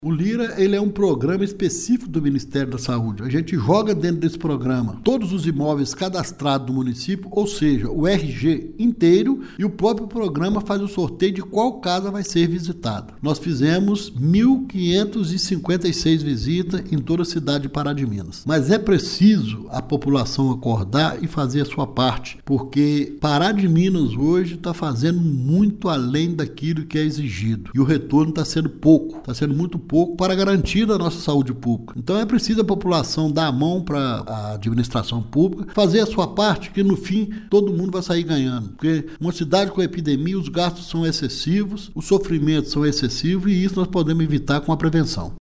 O Lira, ele é um programa específico do Ministério da Saúde. A gente joga dentro desse programa todos os imóveis cadastrados do município, ou seja, o RG inteiro, e o próprio programa faz o sorteio de qual casa vai ser visitada. Nós fizemos 1.556 visitas em toda a cidade de Pará de Minas. Mas é preciso a população acordar e fazer a sua parte, porque Pará de Minas hoje está fazendo muito além daquilo que é exigido. E o retorno está sendo pouco, está sendo muito pouco para garantir a nossa saúde pública. Então é preciso a população dar a mão para a administração pública, fazer a sua parte, que no fim todo mundo vai sair ganhando. Porque uma cidade com epidemia, os gastos são excessivos, os sofrimentos são excessivos, e isso nós podemos evitar com a prevenção.